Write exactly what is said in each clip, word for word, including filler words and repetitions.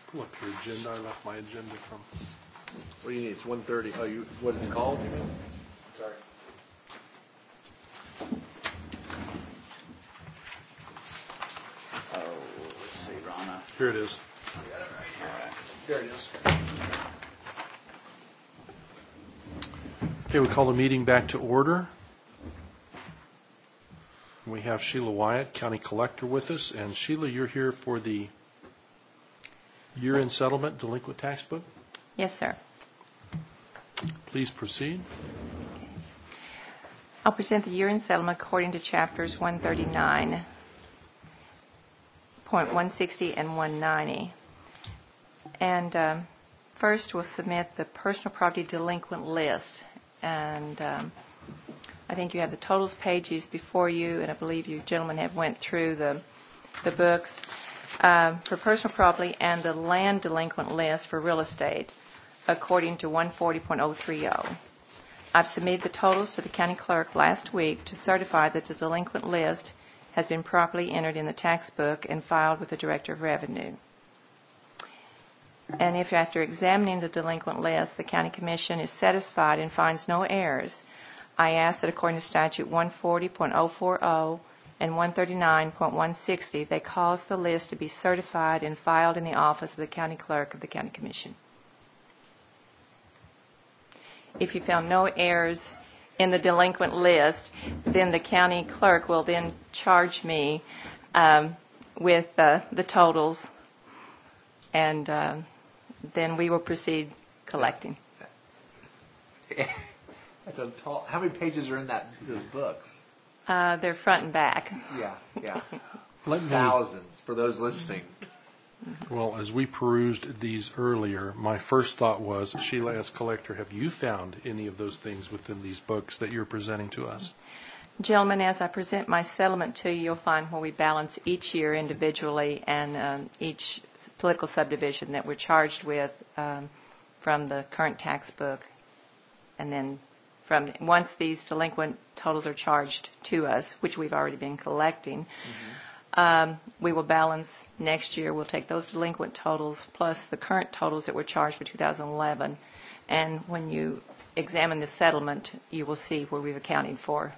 Pull up your agenda. I left my agenda from. What do you need? It's one thirty. Oh, you. What is it called? You mean? Sorry. Oh, let's see, Rana. Here it is. I got it right here. There it is. Okay, we call the meeting back to order. We have Sheila Wyatt, County Collector, with us. And Sheila, you're here for the year-end settlement delinquent tax book? Yes, sir. Please proceed. I'll present the year-end settlement according to chapters one thirty-nine point one sixty and one ninety. And um, first we'll submit the personal property delinquent list. And um, I think you have the totals pages before you, and I believe you gentlemen have went through the the books uh, for personal property and the land delinquent list for real estate according to one forty point oh three oh. I've submitted the totals to the county clerk last week to certify that the delinquent list has been properly entered in the tax book and filed with the Director of Revenue. And if after examining the delinquent list, the County Commission is satisfied and finds no errors, I ask that according to statute one forty point oh four oh and one thirty-nine point one sixty, they cause the list to be certified and filed in the office of the County Clerk of the County Commission. If you found no errors in the delinquent list, then the County Clerk will then charge me um, with uh, the totals, and uh, then we will proceed collecting. That's a tall. How many pages are in that those books? Uh, they're front and back. Yeah, yeah. Let me, Thousands for those listening. well, as we perused these earlier, my first thought was, Sheila, as collector, have you found any of those things within these books that you're presenting to us? Gentlemen, as I present my settlement to you, you'll find where we balance each year individually and um, each political subdivision that we're charged with um, from the current tax book. And then from once these delinquent totals are charged to us, which we've already been collecting, mm-hmm. um, we will balance next year. We'll take those delinquent totals plus the current totals that were charged for two thousand eleven. And when you examine the settlement, you will see where we've accounted for.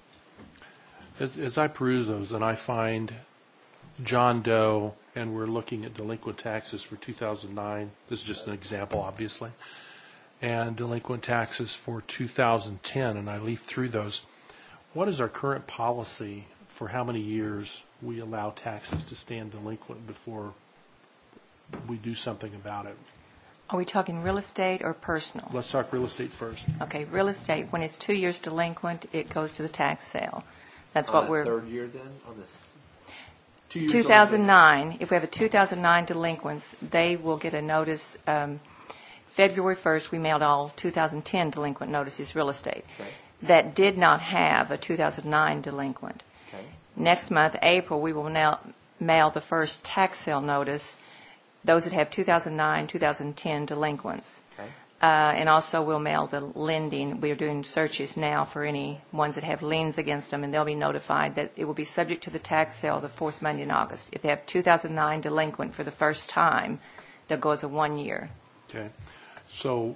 As, as I peruse those and I find John Doe, and we're looking at delinquent taxes for two thousand nine, this is just an example, obviously, and delinquent taxes for two thousand ten, and I leaf through those. What is our current policy for how many years we allow taxes to stand delinquent before we do something about it? Are we talking real estate or personal? Let's talk real estate first. Okay, real estate, when it's two years delinquent, it goes to the tax sale. That's On what that we're... third year then? On this two years two thousand nine, if we have a two thousand nine delinquents, they will get a notice. Um, February first, we mailed all two thousand ten delinquent notices, real estate, okay. that did not have a two thousand nine delinquent. Okay. Next month, April, we will now mail the first tax sale notice, those that have two thousand nine, two thousand ten delinquents. Okay. Uh, and also we'll mail the lending. We are doing searches now for any ones that have liens against them, and they'll be notified that it will be subject to the tax sale the fourth Monday in August. If they have two thousand nine delinquent for the first time, they'll go as a one year. Okay. So,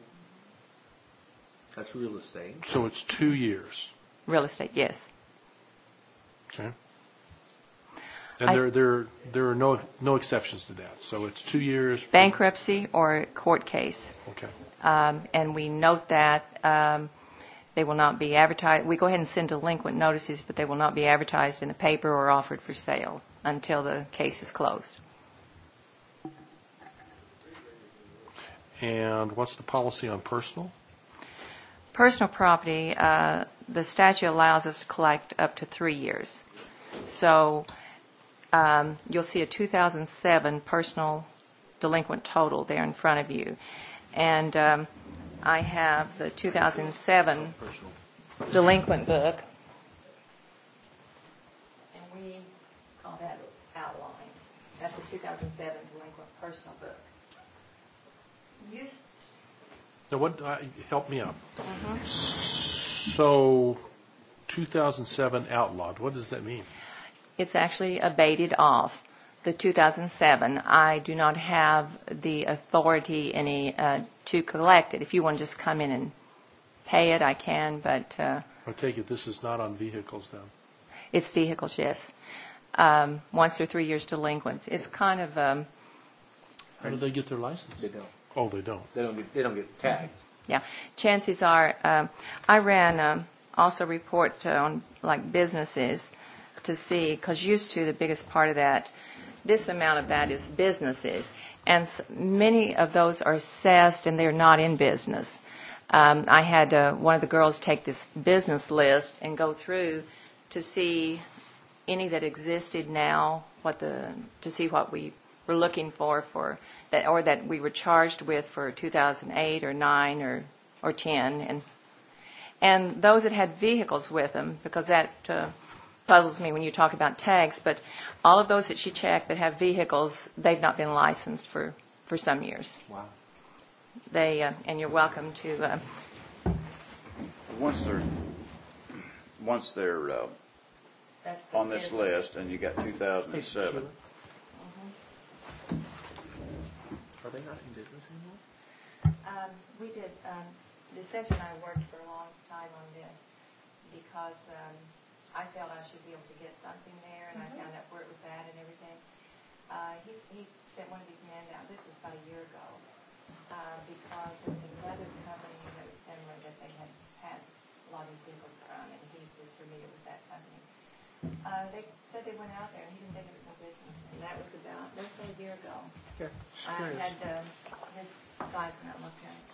That's real estate. so it's two years. Real estate, yes. Okay. And I- there, there, there are no, no exceptions to that. So it's two years. Bankruptcy or court case. Okay. Um, and we note that um, they will not be advertised. We go ahead and send delinquent notices, but they will not be advertised in the paper or offered for sale until the case is closed. And what's the policy on personal? Personal property, uh, the statute allows us to collect up to three years. So um, you'll see a two thousand seven personal delinquent total there in front of you. And um, I have the two thousand seven delinquent book. And we call that outline. That's the two thousand seven delinquent personal book. Used Now, what? Uh, help me out. Mm-hmm. So, two thousand seven outlawed. What does that mean? It's actually abated off. the two thousand seven. I do not have the authority any uh, to collect it. If you want to just come in and pay it, I can, but uh, I take it this is not on vehicles then? it's vehicles, yes. Um, once they're three years delinquent. It's kind of, um, How do they get their license? They don't. Oh, they don't. They don't get, they don't get tagged. yeah, chances are, um, I ran um, also a report on like businesses to see, because used to the biggest part of that, this amount of that is businesses. And s- many of those are assessed and they're not in business. Um, I had uh, one of the girls take this business list and go through to see any that existed now, what the to see what we were looking for for that, or that we were charged with for two thousand eight or nine or or ten, and and those that had vehicles with them, because that uh, puzzles me when you talk about tags. But all of those that she checked that have vehicles, they've not been licensed for for some years. Wow. They uh, and you're welcome to. Uh, Once they're, once they're uh, that's the on this business. list, and you got two thousand seven, Are they not in business anymore? Um, we did, um, the assessor and I worked for a long time on this because um, I felt I should be able to get something there, and I found out where it was at and everything. Uh, he's, he sent one of these men down, this was about a year ago, uh, because of another company that was similar that they had passed a lot of these vehicles from, and he was familiar with that company. Uh, they said they went out there, and he didn't think it was in business, and that was about, that was about a year ago. Okay. I had, uh, his guys went out and looked at it.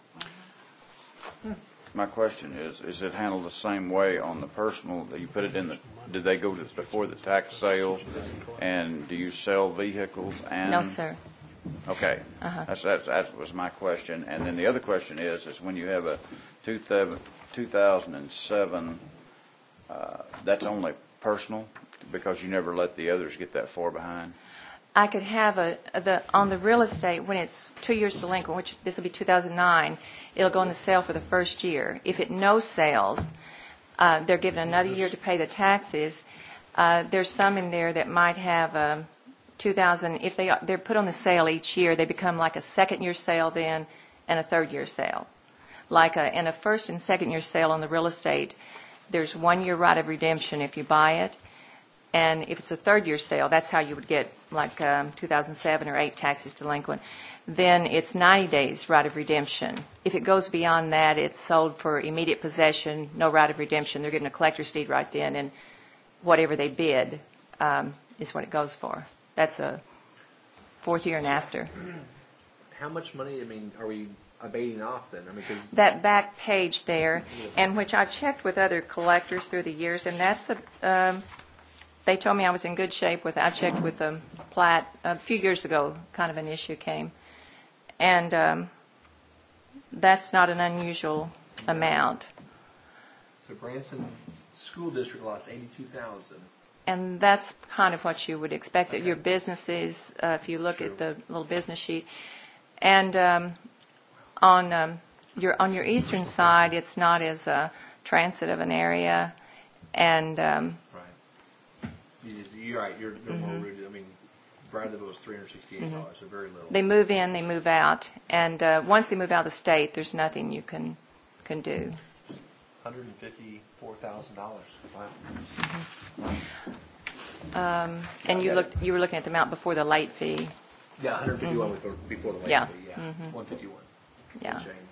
Okay. my question is, is it handled the same way on the personal, that you put it in the, did they go to before the tax sale, and do you sell vehicles and? No, sir. Okay. Uh-huh. That's, that's, that was my question. And then the other question is, is when you have a two thousand seven, uh, that's only personal, because you never let the others get that far behind? I could have a, the, on the real estate, when it's two years delinquent, which this will be two thousand nine, it'll go on the sale for the first year. If it no sales, uh, they're given another year to pay the taxes. Uh, there's some in there that might have um, two thousand, if they, they're put on the sale each year, they become like a second year sale then and a third year sale. Like a, in a first and second year sale on the real estate, there's one year right of redemption if you buy it. And if it's a third-year sale, that's how you would get, like um, two thousand seven or eight taxes delinquent. Then it's ninety days right of redemption. If it goes beyond that, it's sold for immediate possession, no right of redemption. They're getting a collector's deed right then, and whatever they bid um, is what it goes for. That's a fourth year and after. How much money, I mean, are we abating off then? I mean, because That back page there, and which I've checked with other collectors through the years, and that's a... Um, They told me I was in good shape with it. I checked with um, Platt a few years ago, kind of an issue came. And um, that's not an unusual amount. so Branson School District lost eighty-two thousand. And that's kind of what you would expect. That Okay. your businesses, uh, if you look Sure. at the little business sheet. And um, on, um, your, on your eastern side, it's not as uh, transit of an area. And... Um, You- You're right, you're, they're more rooted, I mean, Bradleyville was three hundred sixty-eight dollars, so very little. They move in, they move out, and uh, once they move out of the state, there's nothing you can can do. one hundred fifty-four thousand dollars, wow. Um, and you looked, you were looking at the amount before the late fee. Yeah, one hundred fifty-one before, before the late Yeah. fee, yeah, one fifty-one. Yeah. Change.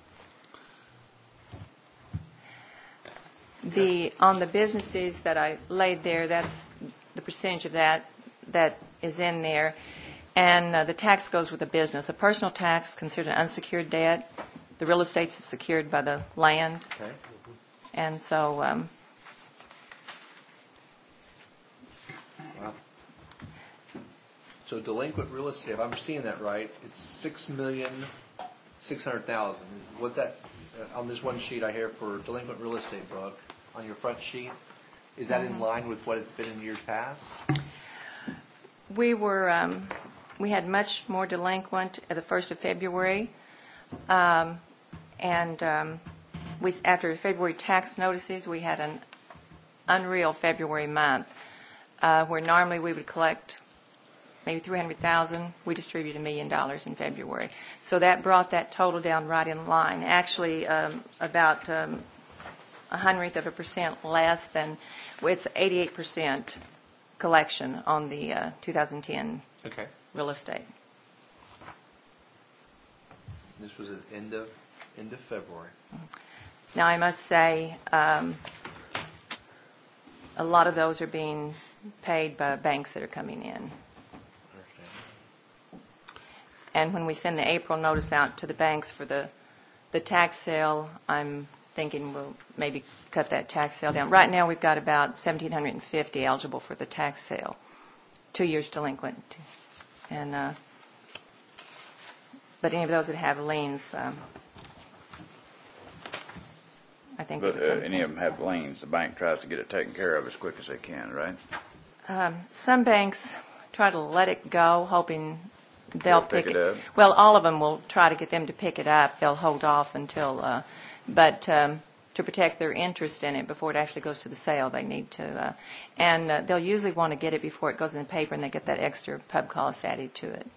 The on the businesses that I laid there, that's the percentage of that that is in there, and uh, the tax goes with the business. A personal tax considered an unsecured debt. The real estate is secured by the land, Okay. and so. Um, Wow. So delinquent real estate, if I'm seeing that right, it's six million, six hundred thousand. Was that, uh, on this one sheet I have for delinquent real estate book, on your front sheet, is that in line with what it's been in years past? We were, um, we had much more delinquent at the first of February, um, and um, we, after February tax notices, we had an unreal February month, uh, where normally we would collect maybe three hundred thousand. We distributed a million dollars in February. So that brought that total down right in line. Actually, um, about um, a hundredth of a percent less than, it's eighty-eight percent collection on the uh, two thousand ten Okay. real estate. This was at end of, end of February. Now, I must say, um, a lot of those are being paid by banks that are coming in. Understand. And when we send the April notice out to the banks for the, the tax sale, I'm thinking we'll maybe cut that tax sale down. Right now, we've got about one thousand seven hundred fifty eligible for the tax sale, two years delinquent. And, uh, but any of those that have liens, um, I think. But they would uh, come any of them have liens, the bank tries to get it taken care of as quick as they can, right? Um, some banks try to let it go, hoping they'll They'll pick pick it up? Well, all of them will try to get them to pick it up. They'll hold off until, uh, but um, to protect their interest in it before it actually goes to the sale, they need to. Uh, and uh, they'll usually want to get it before it goes in the paper, and they get that extra pub cost added to it.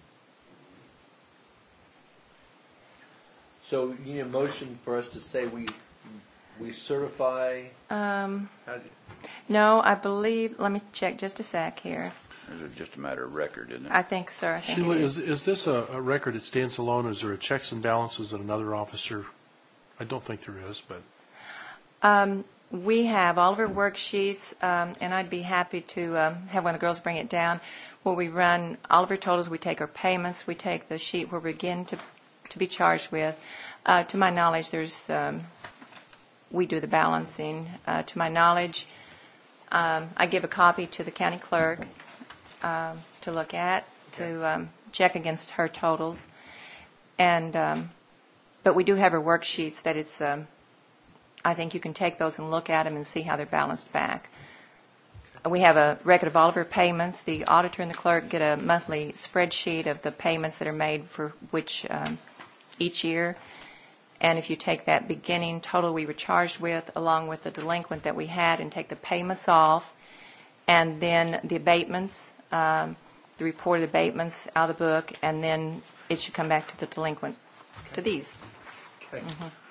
So you need a motion for us to say we, we certify, Um, how do- no, I believe. Let me check just a sec here. Or is it just a matter of record, isn't it? I think, sir. I think Sheila, it is, is. is this a, a record that stands alone, or is there a checks and balances that another officer? I don't think there is, but Um, we have all of our worksheets, um, and I'd be happy to um, have one of the girls bring it down, where we run all of our totals. We take our payments. We take the sheet where we begin to to be charged with. Uh, to my knowledge, there's um, we do the balancing. Uh, to my knowledge, um, I give a copy to the county clerk um, to look at, to um, check against her totals, and um, but we do have our worksheets that it's. Um, I think you can take those and look at them and see how they're balanced back. We have a record of all of our payments. The auditor and the clerk get a monthly spreadsheet of the payments that are made for which um, each year. And if you take that beginning total we were charged with, along with the delinquent that we had, and take the payments off, and then the abatements, um, the reported abatements out of the book, and then it should come back to the delinquent, to these. okay.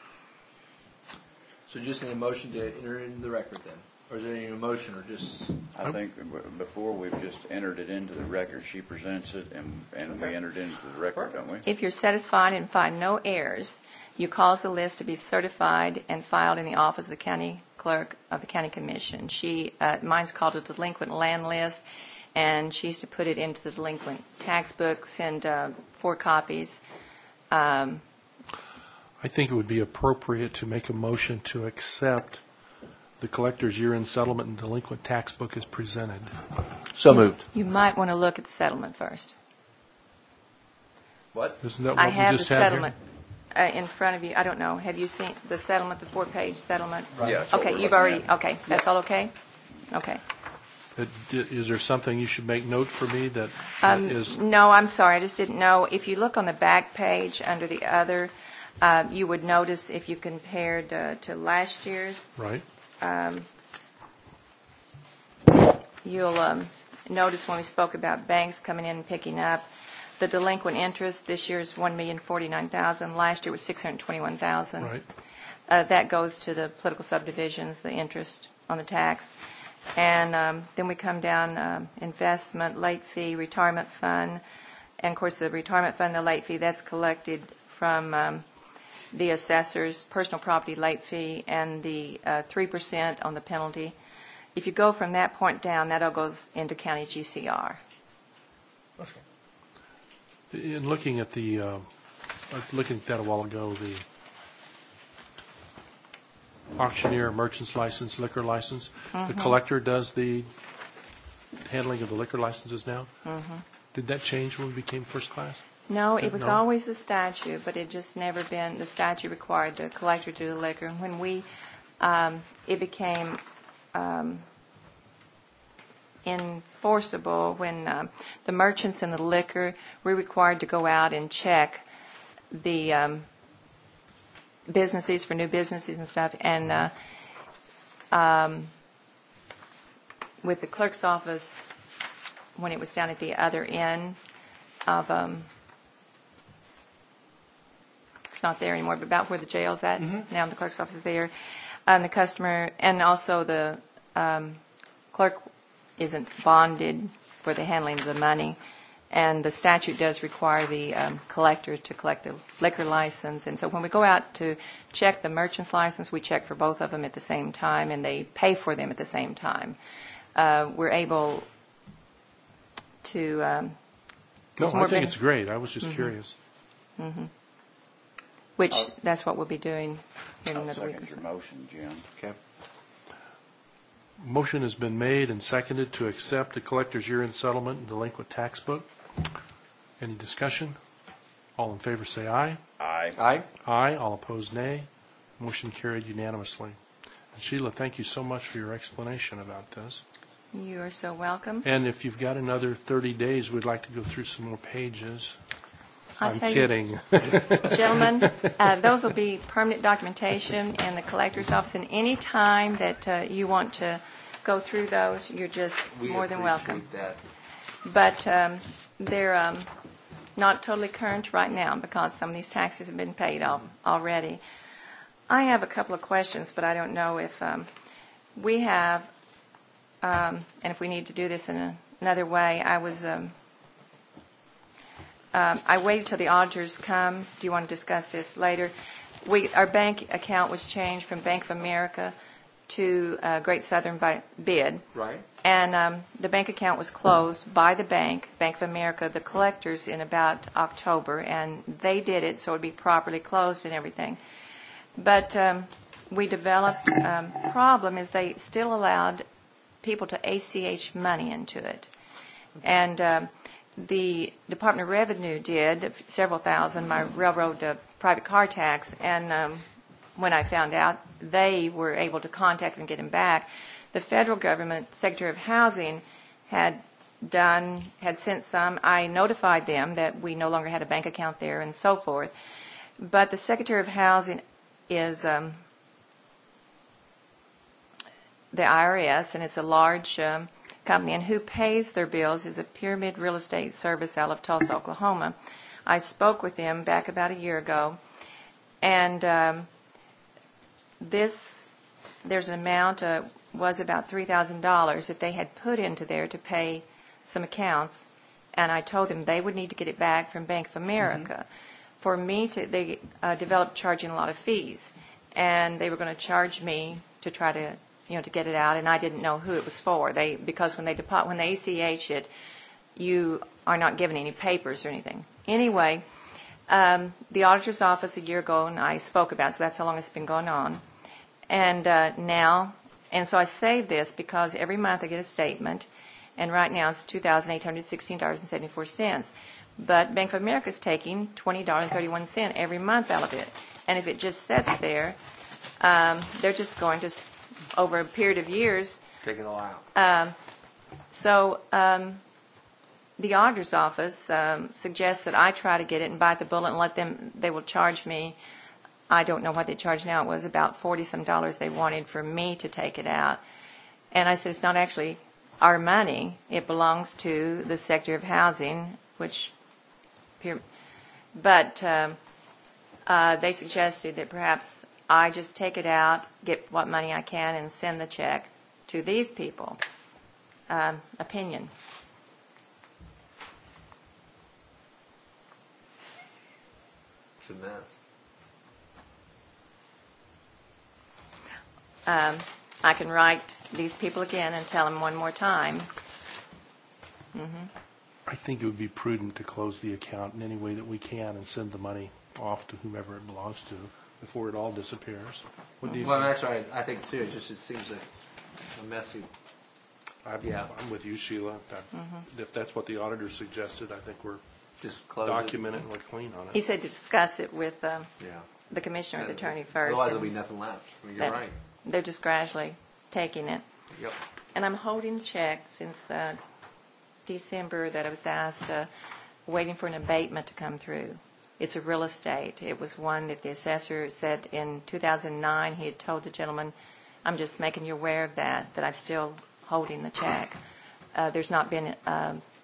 So you just need a motion to enter it into the record then? Or is there any motion or just? I think w- before we've just entered it into the record, she presents it, and, and we Okay. entered it into the record, don't we? If you're satisfied and find no errors, you cause the list to be certified and filed in the office of the county clerk of the county commission. She, uh, mine's called a delinquent land list, and she used to put it into the delinquent tax book, send uh, four copies. Um, I think it would be appropriate to make a motion to accept the collector's year-end settlement and delinquent tax book as presented. So moved. you might want to look at the settlement first. What? Isn't that I what we have the just had here? settlement uh, in front of you. I don't know. Have you seen the settlement, the four-page settlement? Yeah, that's what Okay, we're you've looking already, at. okay, that's all okay? Okay. Uh, d- Is there something you should make note for me that that Um, is, No, I'm sorry, I just didn't know. If you look on the back page under the other, uh, you would notice if you compared uh, to last year's, right? you'll um, notice when we spoke about banks coming in and picking up, the delinquent interest this year is one million forty-nine thousand. Last year was six hundred twenty-one thousand. Right. Uh, That goes to the political subdivisions, the interest on the tax. And um, then we come down, um, investment, late fee, retirement fund. And of course, the retirement fund, the late fee, that's collected from um, the assessor's personal property late fee and the uh, three percent on the penalty. If you go from that point down, that all goes into county G C R. In looking at the, uh, uh, looking at that a while ago, the auctioneer, merchant's license, liquor license, the collector does the handling of the liquor licenses now? Did that change when we became first class? No, Uh, it was no? always the statute, but it just never been, the statute required the collector to do the liquor. And when we, um, it became um, enforceable, when um, the merchants and the liquor were required to go out and check the um, businesses for new businesses and stuff. And uh, um, with the clerk's office, when it was down at the other end of, um, it's not there anymore, but about where the jail's at, now the clerk's office is there. And the customer, and also the um, clerk isn't bonded for the handling of the money. And the statute does require the um, collector to collect the liquor license. And so when we go out to check the merchant's license, we check for both of them at the same time, and they pay for them at the same time. Uh, we're able to... Um, No, it's I more think ben- it's great. I was just curious. which that's what we'll be doing in I'll another week second or your so. motion, Jim. Okay. Motion has been made and seconded to accept the collector's year-end settlement and delinquent tax book. Any discussion? All in favor say aye. Aye. Aye. Aye. All opposed, nay. Motion carried unanimously. And Sheila, thank you so much for your explanation about this. You are so welcome. And if you've got another thirty days, we'd like to go through some more pages. I'll I'm tell you, kidding. gentlemen, uh, those will be permanent documentation in the collector's office. And any time that uh, you want to go through those, you're just We more than welcome. appreciate that. But um, they're um, not totally current right now because some of these taxes have been paid off already. I have a couple of questions, but I don't know if um, we have, um, and if we need to do this in a, another way. I was, um, um, I waited till the auditors come. Do you want to discuss this later? We, our bank account was changed from Bank of America to uh, Great Southern by bid. Right. And um, the bank account was closed by the bank, Bank of America, the collectors, in about October, and they did it so it would be properly closed and everything. But um, we developed a um, problem is they still allowed people to A C H money into it. And um, the Department of Revenue did several thousand, my railroad uh, private car tax, and um, when I found out, they were able to contact and get him back. The federal government, Secretary of Housing, had done, had sent some. I notified them that we no longer had a bank account there and so forth. But the Secretary of Housing is um, the I R S, and it's a large um, company, and who pays their bills is a Pyramid Real Estate Service out of Tulsa, Oklahoma. I spoke with them back about a year ago, and um, this, there's an amount, uh, was about three thousand dollars that they had put into there to pay some accounts, and I told them they would need to get it back from Bank of America. Mm-hmm. For me to, they uh, developed charging a lot of fees, and they were going to charge me to try to, you know, to get it out, and I didn't know who it was for. They, because when they deposit, when they A C H it, you are not given any papers or anything. Anyway, um, the auditor's office a year ago, and I spoke about it, so that's how long it's been going on. And uh, now, and so I saved this because every month I get a statement, and right now it's two thousand eight hundred sixteen dollars and seventy-four cents. But Bank of America is taking twenty dollars and thirty-one cents every month out of it. And if it just sits there, um, they're just going to, over a period of years. Take it all out. Um, so um, the auditor's office um, suggests that I try to get it and bite the bullet and let them, they will charge me. I don't know what they charge now. It was about forty-some dollars they wanted for me to take it out. And I said, it's not actually our money. It belongs to the Secretary of Housing, which, but um, uh, they suggested that perhaps I just take it out, get what money I can, and send the check to these people. Um, opinion. It's a mess. Um, I can write these people again and tell them one more time. Mm-hmm. I think it would be prudent to close the account in any way that we can and send the money off to whomever it belongs to before it all disappears. What do you Well, think? that's right. I think too. It just it seems like a messy. I'm, yeah. I'm with you, Sheila. That- If that's what the auditor suggested, I think we're Just close document it it. and we're clean on He it. said to discuss it with um, Yeah. the commissioner or the attorney first. Otherwise, and there'll be nothing left. I mean, you're that right. They're just gradually taking it. Yep. And I'm holding the check since uh, December that I was asked, uh, waiting for an abatement to come through. It's a real estate. It was one that the assessor said in two thousand nine he had told the gentleman, I'm just making you aware of that, that I'm still holding the check. Uh, there's not been uh,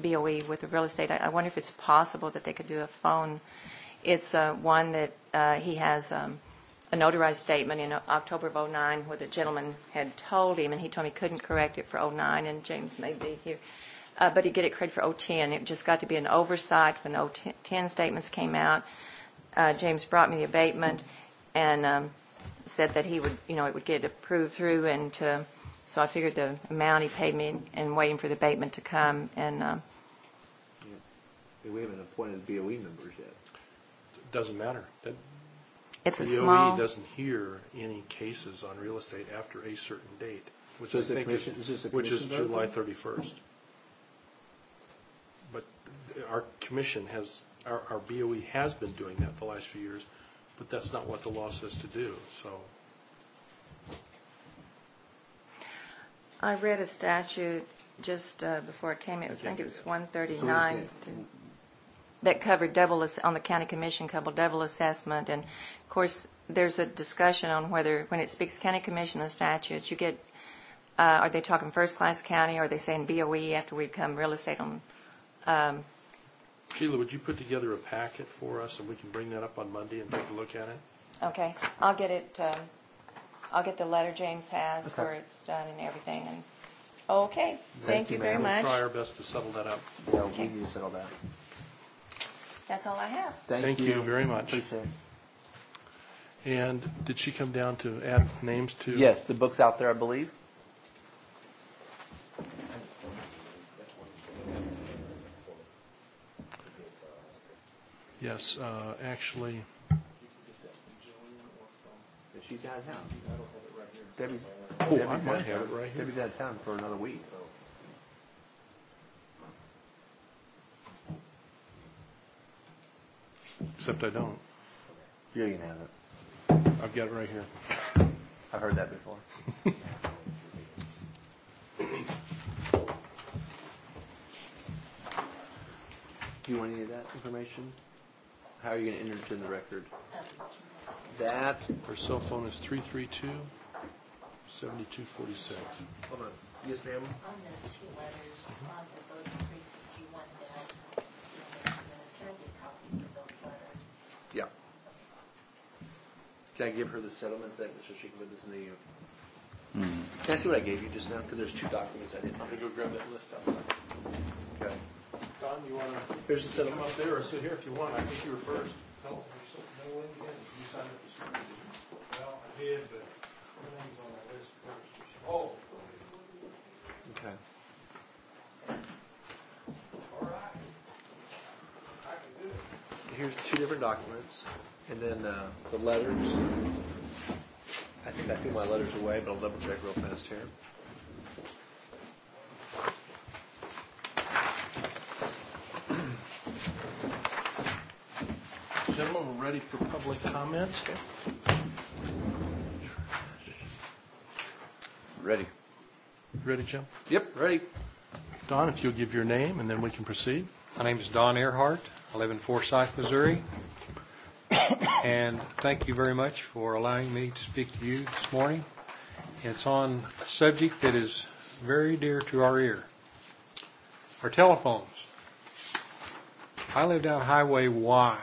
B O E with the real estate. I I wonder if it's possible that they could do a phone. It's uh, one that uh, he has um, a notarized statement in October of oh nine where the gentleman had told him, and he told me he couldn't correct it for oh nine, and James may be here. Uh, but he'd get it corrected for oh ten. It just got to be an oversight when the oh ten statements came out. Uh, James brought me the abatement and um, said that he would, you know, it would get approved through, and to, so I figured the amount he paid me and waiting for the abatement to come. And um, Yeah, we haven't appointed B O E members yet. Doesn't matter. That it's a B O E small. doesn't hear any cases on real estate after a certain date, which So I is the think commission- is, is this a which is commission vote July then? thirty-first. But th- our commission has, our, our B O E has been doing that the last few years, but that's not what the law says to do, so. I read a statute just uh, before it came. It was, I think it was one thirty-nine. So That covered double, ass- on the county commission, covered double assessment. And, of course, there's a discussion on whether, when it speaks county commission and statutes, you get, uh, are they talking first-class county, or are they saying B O E after we become real estate on, um, Sheila, would you put together a packet for us and we can bring that up on Monday and take a look at it? okay, I'll get it, um, I'll get the letter James has Okay. where it's done and everything. And okay, thank you you, very ma'am. much. We'll try our best to settle that up. Yeah, we need to settle that. That's all I have. Thank you very much. Appreciate it. And did she come down to add names to? Yes, the book's out there, I believe. Yes, uh, actually, She's out of town. Debbie's, oh, I Debbie's out might of have town. it right here. Debbie's out of town for another week. Except I don't. Yeah, you can have it. I've got it right here. I've heard that before. Do you want any of that information? How are you going to enter it in the record? That. Her cell phone is three three two, seven two four six. Hold on. Yes, ma'am. On the two letters, on the vote precinct, you want that, so administrative copies of those letters. Yeah. Can I give her the settlements that, so she can put this in the, can I see what I gave you just now? Because there's two documents I didn't. I'm gonna go grab that list outside. Okay. Don, you wanna Here's the come settlement. up there or sit here if you want? I think you were first. No, no way again. You signed up this morning, didn't you? Well, I did, but everything's on my list first. Oh. Okay. All right. I can do it. Here's two different documents, and then uh, the letters. I think I threw my letters away, but I'll double check real fast here. Gentlemen, we're ready for public comments. Ready? Ready, Jim? Yep, ready. Don, if you'll give your name and then we can proceed. My name is Don Earhart. I live in Forsyth, Missouri. And thank you very much for allowing me to speak to you this morning. It's on a subject that is very dear to our ear. Our telephones. I live down Highway Y.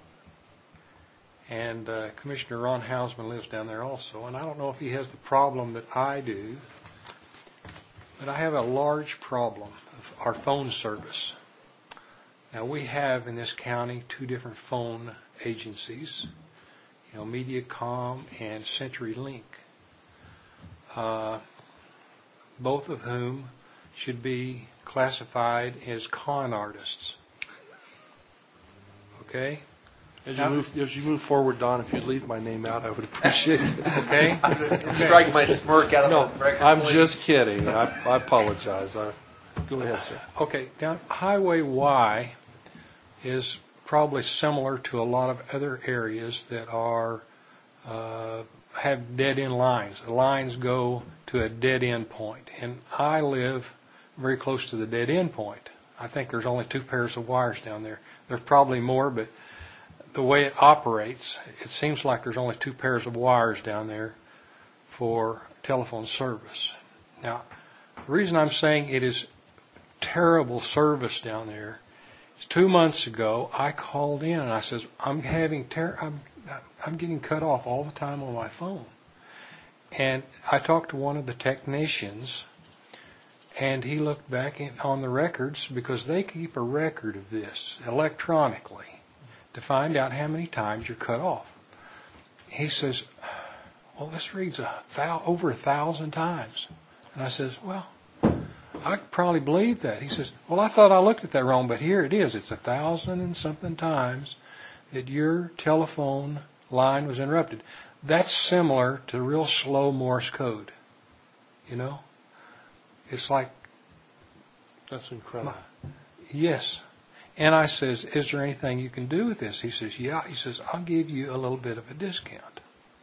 And uh, Commissioner Ron Hausman lives down there also. And I don't know if he has the problem that I do, but I have a large problem of our phone service. Now, we have in this county two different phone agencies, you know, MediaCom and CenturyLink, uh, both of whom should be classified as con artists. Okay? As you Now- move, as you move forward, Don, if you'd leave my name out, I would appreciate it. Okay? Strike my smirk out of No, the record. I'm please. just kidding. I, I apologize. I, go ahead, sir. Okay, down Highway Y is probably similar to a lot of other areas that are uh, have dead-end lines. The lines go to a dead-end point, and I live very close to the dead-end point. I think there's only two pairs of wires down there. There's probably more, but the way it operates, it seems like there's only two pairs of wires down there for telephone service. Now, the reason I'm saying it is terrible service down there. Two months ago, I called in and I says, I'm having ter- I'm I'm getting cut off all the time on my phone. And I talked to one of the technicians, and he looked back in, on the records, because they keep a record of this electronically to find out how many times you're cut off. He says, well, this reads a thou- over a thousand times. And I says, well, I could probably believe that. He says, well, I thought I looked at that wrong, but here it is. It's a thousand and something times that your telephone line was interrupted. That's similar to real slow Morse code. You know? It's like, That's incredible. yes. And I says, is there anything you can do with this? He says, yeah. He says, I'll give you a little bit of a discount.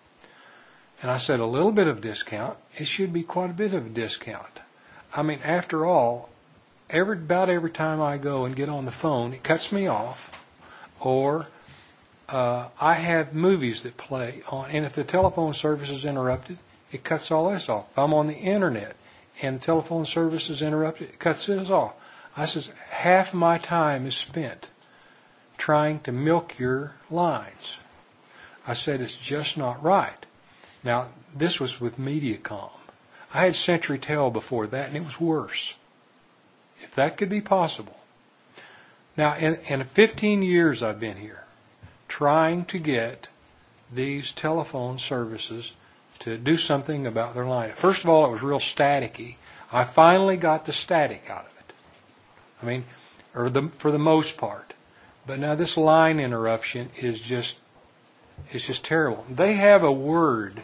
And I said, a little bit of discount? It should be quite a bit of a discount. I mean, after all, every about every time I go and get on the phone, it cuts me off, or uh, I have movies that play on, and if the telephone service is interrupted, it cuts all this off. If I'm on the internet and the telephone service is interrupted, it cuts this off. I says, half my time is spent trying to milk your lines. I said, it's just not right. Now, this was with Mediacom. I had CenturyTel before that, and it was worse. If that could be possible. Now, in, in fifteen years I've been here, trying to get these telephone services to do something about their line. First of all, it was real staticky. I finally got the static out of it. I mean, or the, for the most part. But now this line interruption is just, it's just terrible. They have a word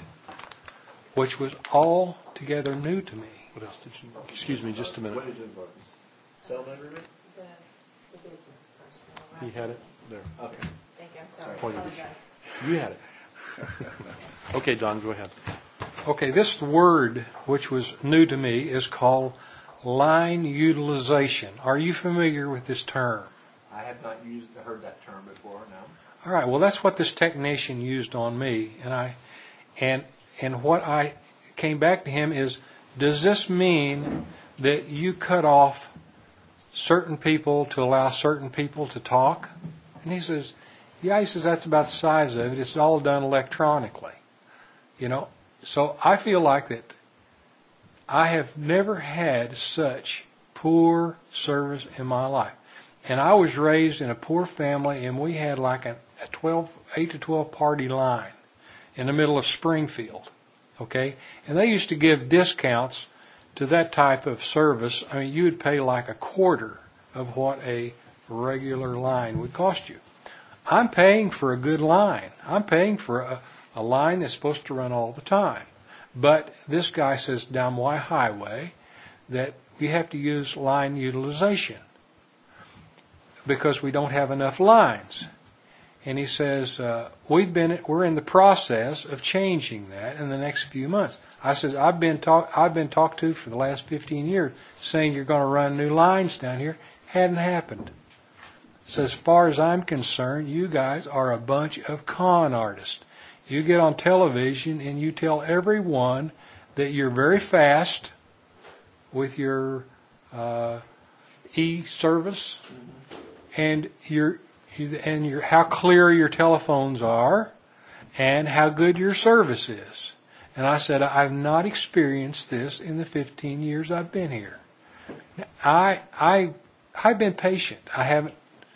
which was all together new to me. What else did you? Excuse me, just a minute. What did you do? Settlement agreement? The, the business person. right? He had it there. Okay. Thank you, I'm sorry. Point of Apologize. You had it. Okay, Don, go ahead. Okay, this word, which was new to me, is called line utilization. Are you familiar with this term? I have not used, heard that term before, no. All right, well, that's what this technician used on me, and I, and and what I came back to him is, does this mean that you cut off certain people to allow certain people to talk? And he says, yeah, he says that's about the size of it. It's all done electronically. You know, so I feel like that I have never had such poor service in my life. And I was raised in a poor family, and we had like a, a twelve, eight to twelve party line in the middle of Springfield. Okay? And they used to give discounts to that type of service. I mean, you would pay like a quarter of what a regular line would cost you. I'm paying for a good line. I'm paying for a, a line that's supposed to run all the time. But this guy says down my highway that we have to use line utilization because we don't have enough lines. And he says, uh, we've been, we're in the process of changing that in the next few months. I says, I've been talk, I've been talked to for the last fifteen years saying you're going to run new lines down here. Hadn't happened. So as far as I'm concerned, you guys are a bunch of con artists. You get on television and you tell everyone that you're very fast with your uh, e-service, and you're and your how clear your telephones are, and how good your service is. And I said, I've not experienced this in the fifteen years I've been here. I I I've been patient. I haven't.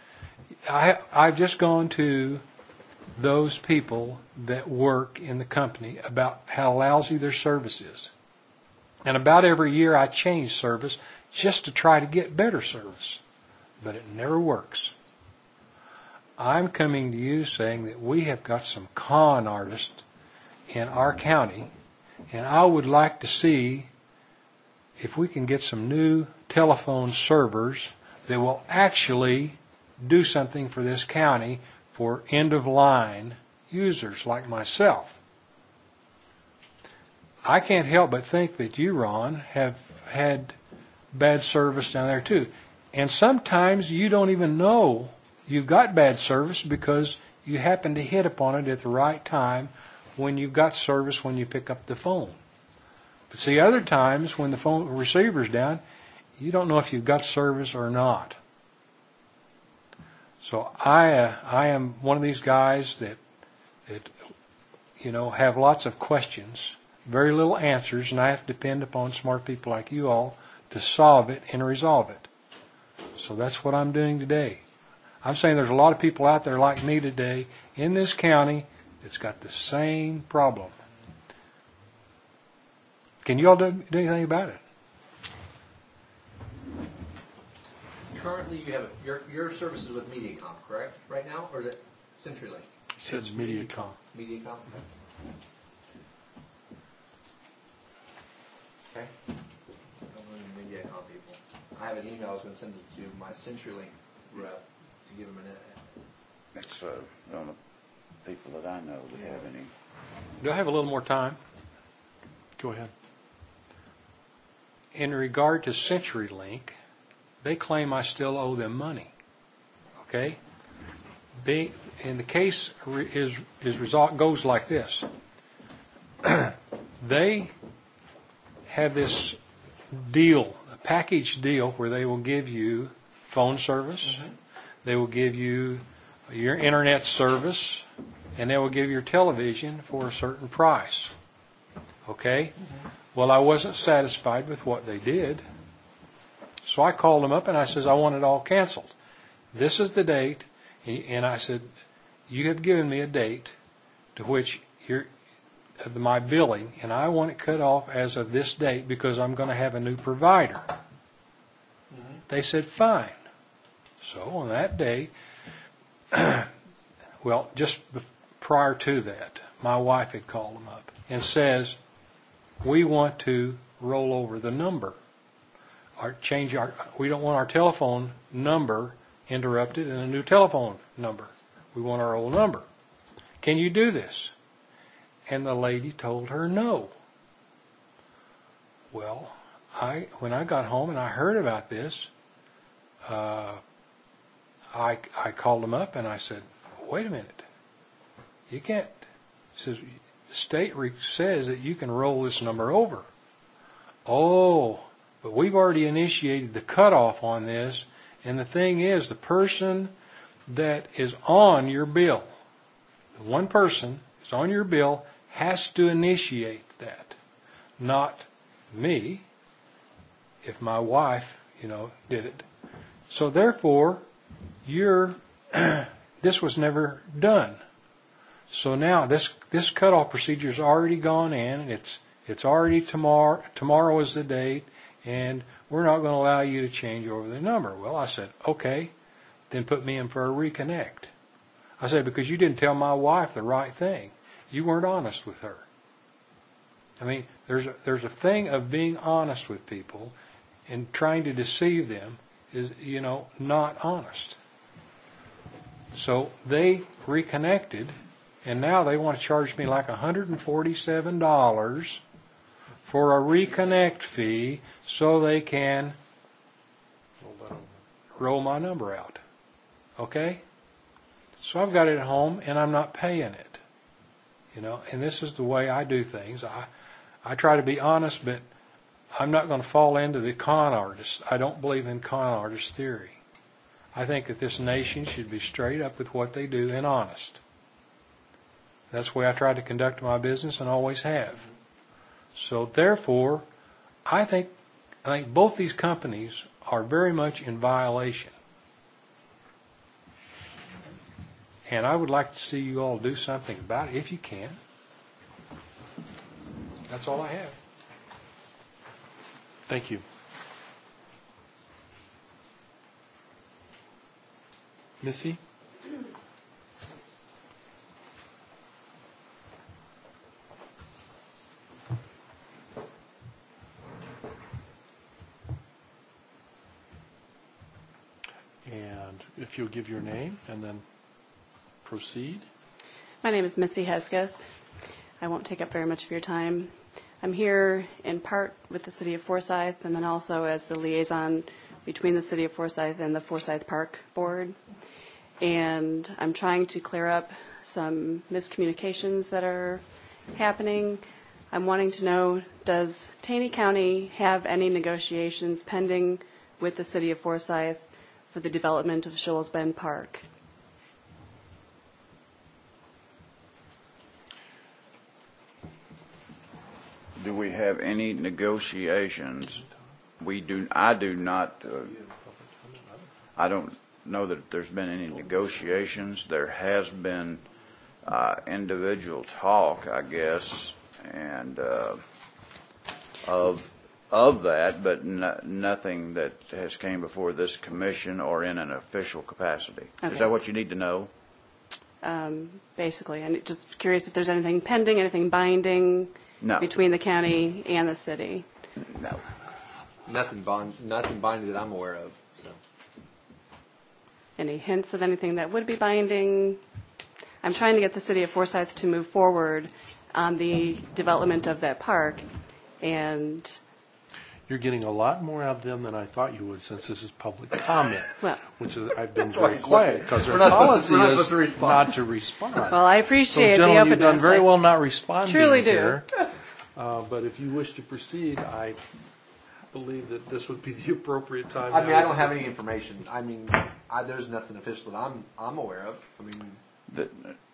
I I've just gone to those people that work in the company about how lousy their service is. And about every year I change service just to try to get better service. But it never works. I'm coming to you saying that we have got some con artists in our county, and I would like to see if we can get some new telephone servers that will actually do something for this county for end-of-line users like myself. I can't help but think that you, Ron, have had bad service down there too. And sometimes you don't even know you've got bad service because you happen to hit upon it at the right time when you've got service when you pick up the phone. But see, other times when the phone receiver's down, You don't know if you've got service or not. So I, uh, I am one of these guys that, that, you know, have lots of questions, very little answers, and I have to depend upon smart people like you all to solve it and resolve it. So that's what I'm doing today. I'm saying there's a lot of people out there like me today in this county that's got the same problem. Can you all do, do anything about it? Currently, you have, your, your service is with MediaCom, correct, right now, or is it CenturyLink? It says MediaCom. MediaCom? Okay. I'm one of the MediaCom people. I have an email I was going to send it to my CenturyLink rep to give him an. It's uh, the only people that I know that have any. Do I have a little more time? Go ahead. In regard to CenturyLink, they claim I still owe them money. Okay? They, and the case re- is, is result goes like this. They have this deal, a package deal, where they will give you phone service, mm-hmm. they will give you your internet service, and they will give your television for a certain price. Okay? Mm-hmm. Well, I wasn't satisfied with what they did. So I called them up and I says, I want it all canceled. This is the date. And I said, you have given me a date to which you're, uh, my billing, and I want it cut off as of this date because I'm going to have a new provider. Mm-hmm. They said, fine. So on that day, well, just prior to that, my wife had called them up and says, we want to roll over the number. Or change our, we don't want our telephone number interrupted and a new telephone number. We want our old number. Can you do this? And the lady told her no. Well, I when I got home and I heard about this, uh, I I called them up and I said, wait a minute. You can't. It says, the state re- says that you can roll this number over. Oh, but we've already initiated the cutoff on this, and the thing is, the person that is on your bill, the one person is on your bill, has to initiate that, not me, if my wife, you know, did it. So therefore, you're, this was never done. So now this this cutoff procedure has already gone in, and it's it's already tomorrow. Tomorrow is the date. And we're not going to allow you to change over the number. Well, I said, okay, then put me in for a reconnect. I said, because you didn't tell my wife the right thing. You weren't honest with her. I mean, there's a, there's a thing of being honest with people, and trying to deceive them is, you know, not honest. So they reconnected, and now they want to charge me like one hundred forty-seven dollars for a reconnect fee so they can roll my number out. Okay? So I've got it at home and I'm not paying it. You know, and this is the way I do things. I I try to be honest, but I'm not going to fall into the con artist. I don't believe in con artist theory. I think that this nation should be straight up with what they do and honest. That's the way I try to conduct my business and always have. So therefore, I think I think both these companies are very much in violation. And I would like to see you all do something about it if you can. That's all I have. Thank you. Missy? And if you'll give your name and then proceed. My name is Missy Hesketh. I won't take up very much of your time. I'm here in part with the City of Forsyth and then also as the liaison between the City of Forsyth and the Forsyth Park Board. And I'm trying to clear up some miscommunications that are happening. I'm wanting to know, does Taney County have any negotiations pending with the city of Forsyth for the development of Shoals Bend Park? Do we have any negotiations? We do, I do not, uh, I don't know that there's been any negotiations. There has been uh, individual talk, I guess, and uh, of of that, but no, nothing that has came before this commission or in an official capacity. Okay. Is that what you need to know? Um, basically, and just curious if there's anything pending, anything binding No. between the county and the city. No. Nothing bond, nothing binding that I'm aware of. So. Any hints of anything that would be binding? I'm trying to get the city of Forsyth to move forward on the development of that park, and You're getting a lot more out of them than I thought you would, since this is public comment, Well- which is, I've been That's why very he's quiet, looking. because their We're not supposed policy to- we're not is supposed to respond. not to respond. well, I So appreciate the gentlemen, openness. you've done very I- well not responding Truly do. here. Uh, But if you wish to proceed, I believe that this would be the appropriate time. I now mean, I to- don't have any information. I mean, I, there's nothing official that I'm I'm aware of. I mean, That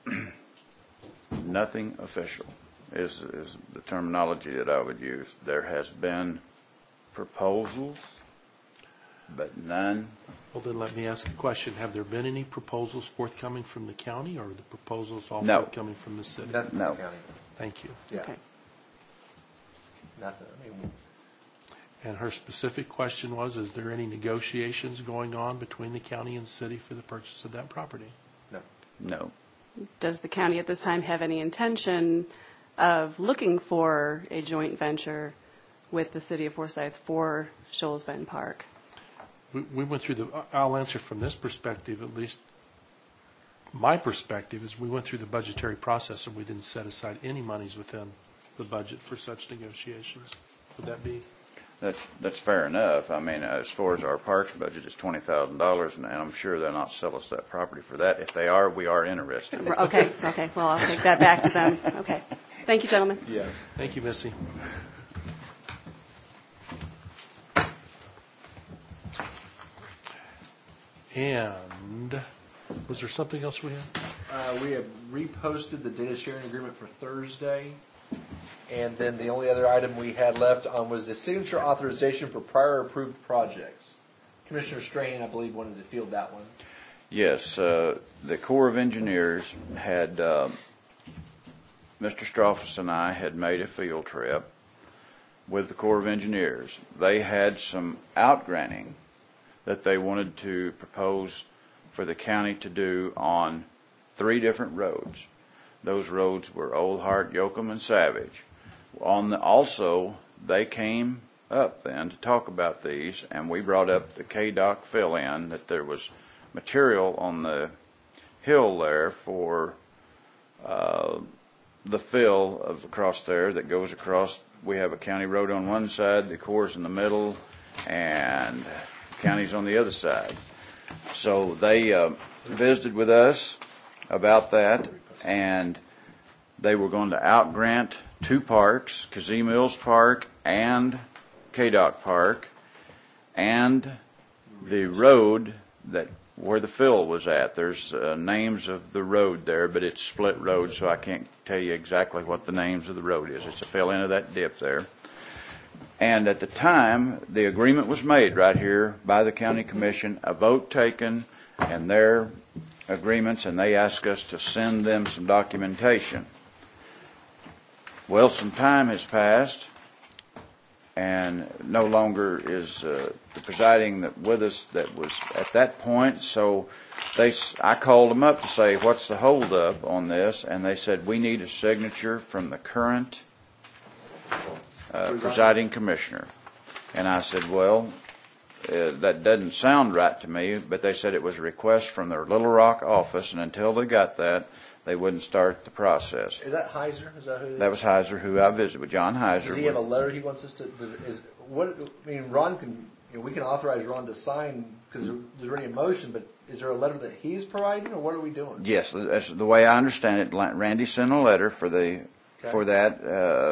nothing official is is the terminology that I would use. There has been proposals, but none. Well, then let me ask a question. Have there been any proposals forthcoming from the county, or are the proposals all No. forthcoming from the city? nothing No. from the county. Thank you. Yeah, Okay. nothing. I mean, And her specific question was, is there any negotiations going on between the county and city for the purchase of that property? no. No. Does the county at this time have any intention of looking for a joint venture with the city of Forsyth for Shoals Bend Park? We, we went through the, I'll answer from this perspective, at least my perspective is we went through the budgetary process and we didn't set aside any monies within the budget for such negotiations. Would that be? That's, that's fair enough. I mean, as far as our parks budget is twenty thousand dollars, and I'm sure they'll not sell us that property for that. If they are, we are interested. Okay, okay, well, I'll take that back to them. Okay. Thank you, gentlemen. Yeah. Thank you, Missy. And was there something else we had? Uh, we have reposted the data sharing agreement for Thursday. And then the only other item we had left on was the signature authorization for prior approved projects. Commissioner Strain, I believe, wanted to field that one. Yes, uh, the Corps of Engineers had, uh, Mister Stroffus and I had made a field trip with the Corps of Engineers. They had some outgranting that they wanted to propose for the county to do on three different roads. Those roads were Old Hart, Yoakum, and Savage. On the, also, they came up then to talk about these, and we brought up the K D O C fill-in, that there was material on the hill there for uh, the fill of across there that goes across. We have a county road on one side, the Corps in the middle, and county's on the other side. So they uh, visited with us about that, and they were going to outgrant two parks, Kazee Mills Park and K D O C Park, and the road that where the fill was at. There's uh, names of the road there, but it's split road, so I can't tell you exactly what the names of the road is. It's a fill into that dip there. And at the time, the agreement was made right here by the county commission, a vote taken, and their agreements, and they asked us to send them some documentation. Well, some time has passed, and no longer is uh, the presiding that with us that was at that point. So they, I called them up to say, what's the holdup on this? And they said, we need a signature from the current uh, presiding commissioner. And I said, well, uh, that doesn't sound right to me. But they said it was a request from their Little Rock office, and until they got that, they wouldn't start the process. Is that Heiser? Is that who it is? That was Heiser, who I visited with, John Heiser. Does he have a letter he wants us to? Does, is what? I mean, Ron can. You know, we can authorize Ron to sign because there, there's already a motion. But is there a letter that he's providing, or what are we doing? Yes, that's the way I understand it. Randy sent a letter for the Okay. for that uh,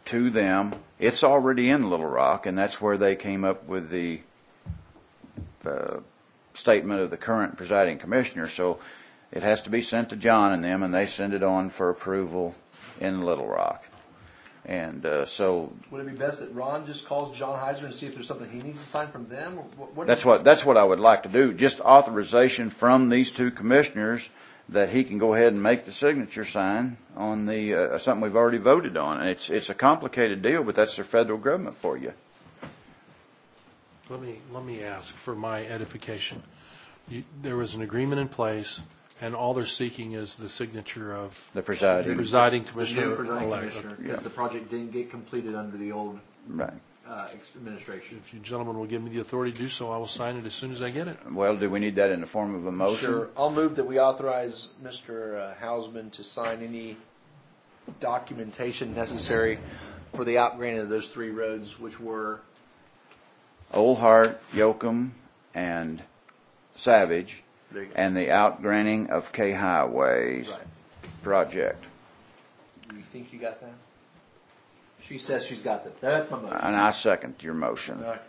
to them. It's already in Little Rock, and that's where they came up with the uh, statement of the current presiding commissioner. So it has to be sent to John and them, and they send it on for approval in Little Rock. And uh, so Would it be best that Ron just calls John Heiser and see if there's something he needs to sign from them? Or what, what that's what that's what I would like to do. Just authorization from these two commissioners that he can go ahead and make the signature sign on the uh, something we've already voted on. And it's it's a complicated deal, but that's the federal government for you. Let me, let me ask for my edification. You, there was an agreement in place, and all they're seeking is the signature of The the presiding. presiding The new commissioner. presiding elect. commissioner, because Yeah. the project didn't get completed under the old Right. uh, ex- administration. If you gentlemen will give me the authority to do so, I will sign it as soon as I get it. Well, do we need that in the form of a motion? Sure. I'll move that we authorize Mister uh, Hausman to sign any documentation necessary for the outgrading of those three roads, which were Old Hart, Yoakum, and Savage, there you go. and the outgranting of K Highways Right. project. Do you think you got that? She says she's got that. That's my motion. And I second your motion. Okay.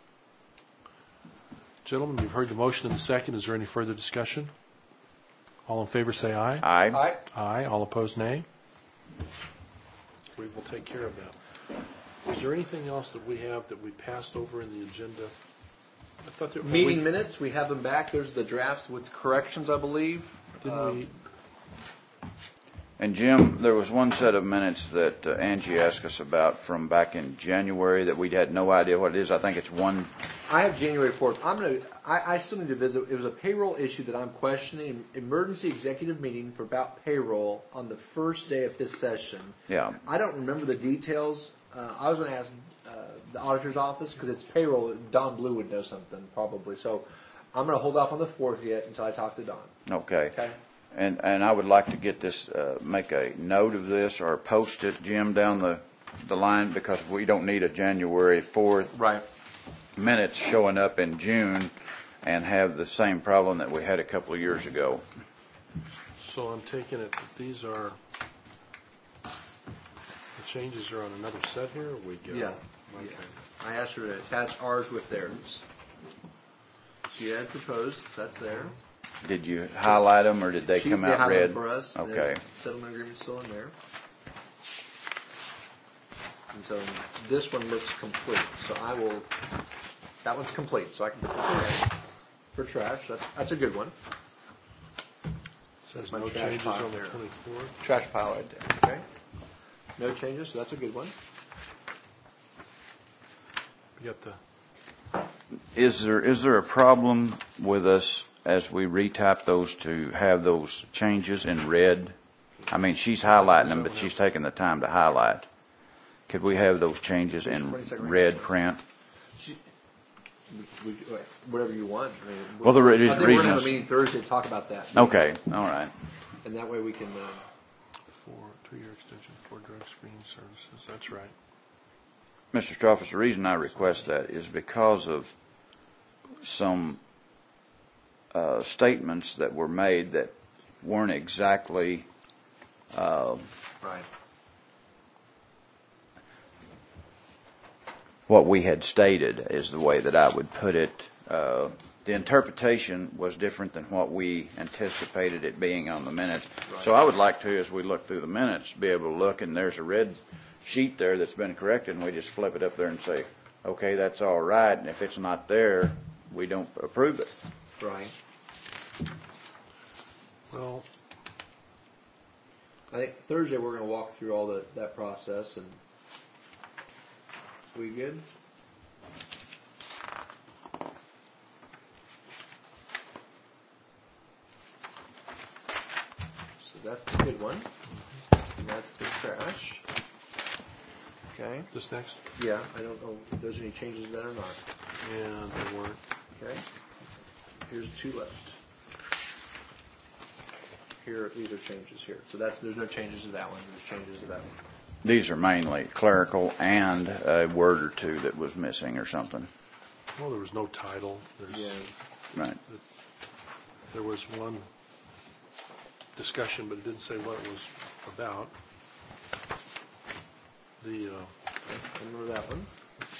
Gentlemen, you've heard the motion and the second. Is there any further discussion? All in favor say aye. Aye. All right. Aye. All opposed, nay. We will take care of that. Is there anything else that we have that we passed over in the agenda? I thought that Meeting we, minutes, we have them back. There's the drafts with corrections, I believe. didn't Um, we? And Jim, there was one set of minutes that uh, Angie asked us about from back in January that we had no idea what it is. I think it's one. I have January fourth. I'm gonna. I, I still need to visit. It was a payroll issue that I'm questioning. Emergency executive meeting for about payroll on the first day of this session. Yeah. I don't remember the details. Uh, I was going to ask uh, the auditor's office because it's payroll. Don Blue would know something probably. So I'm going to hold off on the fourth yet until I talk to Don. Okay. Okay. And and I would like to get this, uh, make a note of this or post it, Jim, down the the line, because we don't need a January fourth Right. minutes showing up in June and have the same problem that we had a couple of years ago. So I'm taking it that these are, the changes are on another set here, or we go? Yeah. Okay. I asked her to attach ours with theirs. She had proposed. That's there. Did you highlight them or did they She- come they out highlighted red? for us. Okay. The settlement agreement's still in there. And so this one looks complete. So I will. That one's complete. So I can put this away for trash. That's that's a good one. Says my no trash changes pile on the there. twenty-fourth. Trash pile right there. Okay. No changes. So that's a good one. We got the, Is there, is there a problem with us as we retype those to have those changes in red? I mean, she's highlighting them, but she's taking the time to highlight. Could we have those changes in red print? She, we, we, whatever you want. I mean, Well, the re- I think we're reason gonna have a is- meeting Thursday to talk about that. Okay, all right. And that way we can. Uh, four, two-year extension for drug screening services, that's right. Mister Stroffus, the reason I request that is because of some uh, statements that were made that weren't exactly uh, right. what we had stated, is the way that I would put it. Uh, the interpretation was different than what we anticipated it being on the minutes. Right. So I would like to, as we look through the minutes, be able to look, and there's a red sheet there that's been corrected, and we just flip it up there and say, okay, that's all right, and if it's not there, we don't approve it. Right. Well, I think Thursday we're going to walk through all the, that process, and we good? So that's the good one. And that's the trash. Okay. this next, Yeah, I don't know if there's any changes to that or not. and there weren't. Okay. Here's two left. Here, these are changes here. So that's, there's no changes to that one. There's changes to that one. These are mainly clerical and a word or two that was missing or something. Well, there was no title, there's, Yeah. Right. there was one discussion, but it didn't say what it was about. the, uh, I remember that one.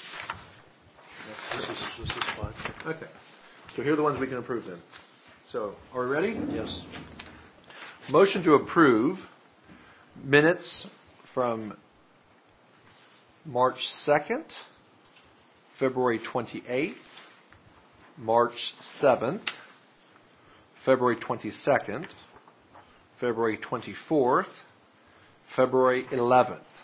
this is, this is fine. Okay. So here are the ones we can approve then. So, are we ready? Yes. Motion to approve minutes from March second, February twenty-eighth, March seventh, February twenty-second, February twenty-fourth, February eleventh.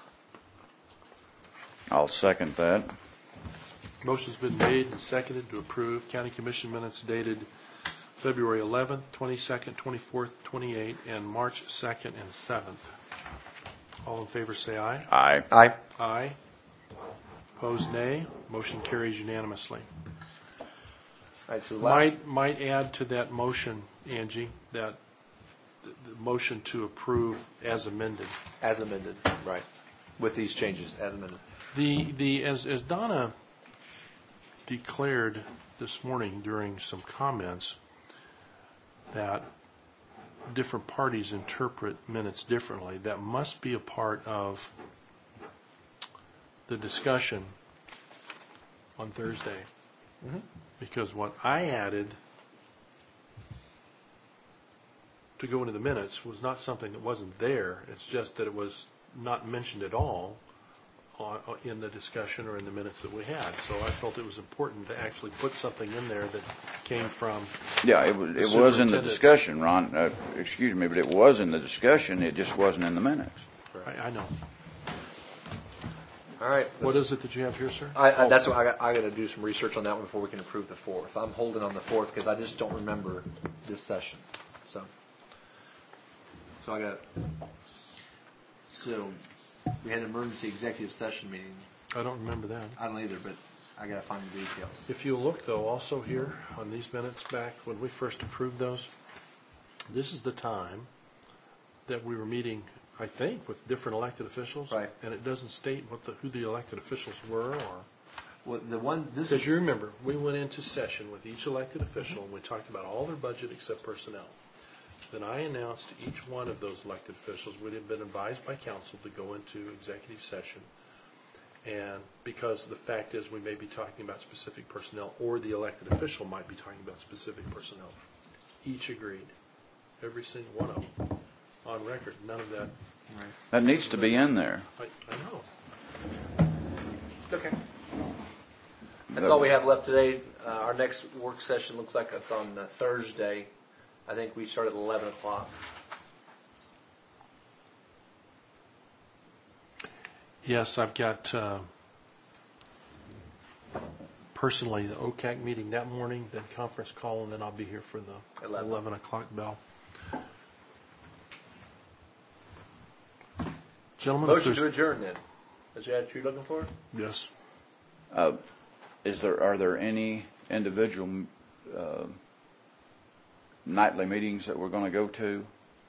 I'll second that. Motion's been made and seconded to approve County Commission minutes dated February eleventh, twenty-second, twenty-fourth, twenty-eighth, and March second and seventh. All in favor say aye. Aye. Aye. Aye. Opposed, nay. Motion carries unanimously. All right, so the last, Might, might add to that motion, Angie, that the, the motion to approve as amended. as amended, right, with these changes, as amended. The, the, as, as Donna declared this morning during some comments, that different parties interpret minutes differently. That must be a part of the discussion on Thursday. Mm-hmm. Because what I added to go into the minutes was not something that wasn't there. It's just that it was not mentioned at all on, in the discussion or in the minutes that we had. So I felt it was important to actually put something in there that came from. Yeah, it was, it was in the Superintendent's- discussion, Ron, uh, excuse me, but it was in the discussion, it just wasn't in the minutes. I, I know. All right. What is it that you have here, sir? I, I, that's what I got, I got to do some research on that one before we can approve the fourth. I'm holding on the fourth because I just don't remember this session. So, so I got. So, we had an emergency executive session meeting. I don't remember that. I don't either, but I got to find the details. If you look, though, also here on these minutes back when we first approved those, this is the time that we were meeting, I think, with different elected officials. Right. And it doesn't state what the, who the elected officials were, or, Well, the one this because is you remember, we went into session with each elected official, and we talked about all their budget except personnel. Then I announced to each one of those elected officials, we had been advised by council to go into executive session. And because the fact is, we may be talking about specific personnel, or the elected official might be talking about specific personnel. Each agreed, every single one of them, on record. None of that. That needs to be in there. I, I know. okay. That's all we have left today. Uh, our next work session looks like it's on uh, Thursday. I think we start at eleven o'clock. Yes, I've got uh, personally the O C A C meeting that morning, then conference call, and then I'll be here for the Eleven. eleven o'clock bell. Gentlemen, if Motion there's to adjourn then. Is that what you're looking for? yes, Uh, Is there, are there any individual uh, nightly meetings that we're going to go to?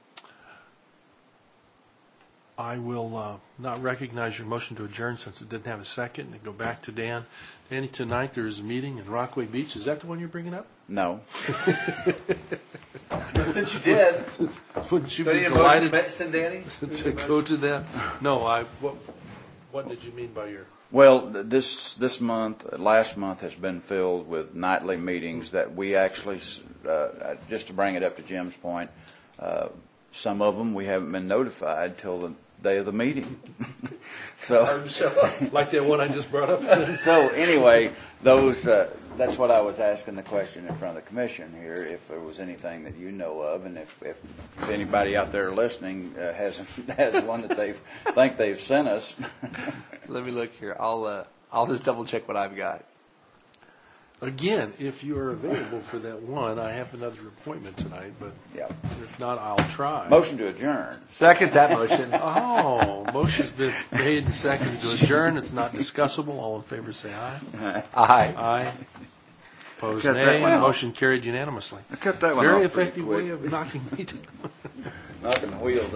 I will uh, not recognize your motion to adjourn since it didn't have a second, and go back to Dan. Danny, tonight there is a meeting in Rockaway Beach. Is that the one you're bringing up? No. Since you did. Wouldn't you Do you be need a delighted motion, Send Danny? to go to that? No, I. What, what did you mean by your? Well, this, this month, uh, last month has been filled with nightly meetings that we actually, uh, just to bring it up to Jim's point, uh, some of them we haven't been notified till the day of the meeting. So, Like that one I just brought up? so anyway, those, uh, that's what I was asking the question in front of the commission here, if there was anything that you know of, and if, if if anybody out there listening uh, has, has one that they think they've sent us. Let me look here. I'll uh, I'll just double check what I've got. Again, if you are available for that one, I have another appointment tonight, but Yeah. if not, I'll try. Motion to adjourn. Second that motion. Oh, motion's been made and seconded to adjourn. It's not discussable. All in favor say aye. Aye. Aye. Opposed, Cut that nay. one off. Motion carried unanimously. I cut that one Very off pretty effective quick. way of knocking me down. Knocking the wheels